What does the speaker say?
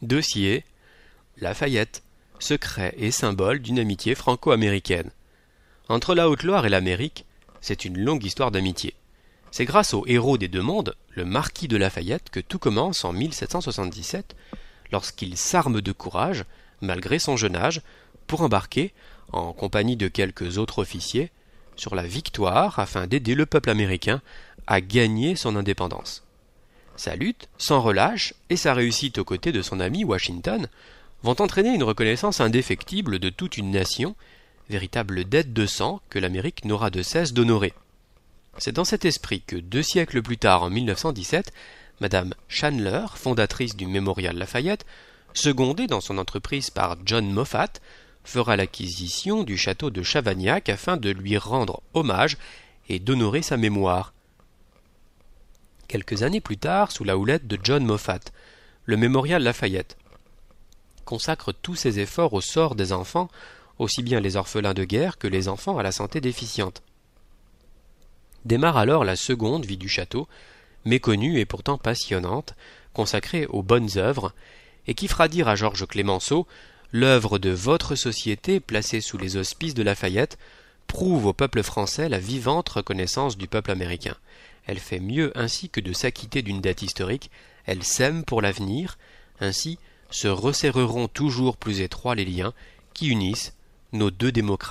Dossier Lafayette, secret et symbole d'une amitié franco-américaine. Entre la Haute-Loire et l'Amérique, c'est une longue histoire d'amitié. C'est grâce au héros des deux mondes, le marquis de Lafayette, que tout commence en 1777, lorsqu'il s'arme de courage, malgré son jeune âge, pour embarquer, en compagnie de quelques autres officiers, sur la Victoire afin d'aider le peuple américain à gagner son indépendance. Sa lutte, sans relâche, et sa réussite aux côtés de son ami Washington vont entraîner une reconnaissance indéfectible de toute une nation, véritable dette de sang que l'Amérique n'aura de cesse d'honorer. C'est dans cet esprit que 2 siècles plus tard, en 1917, Madame Chandler, fondatrice du Mémorial Lafayette, secondée dans son entreprise par John Moffat, fera l'acquisition du château de Chavagnac afin de lui rendre hommage et d'honorer sa mémoire. Quelques années plus tard, sous la houlette de John Moffat, le Mémorial Lafayette consacre tous ses efforts au sort des enfants, aussi bien les orphelins de guerre que les enfants à la santé déficiente. Démarre alors la seconde vie du château, méconnue et pourtant passionnante, consacrée aux bonnes œuvres, et qui fera dire à Georges Clemenceau « L'œuvre de votre société, placée sous les auspices de Lafayette, prouve au peuple français la vivante reconnaissance du peuple américain. Elle fait mieux ainsi que de s'acquitter d'une dette historique, elle sème pour l'avenir, ainsi se resserreront toujours plus étroits les liens qui unissent nos deux démocraties. »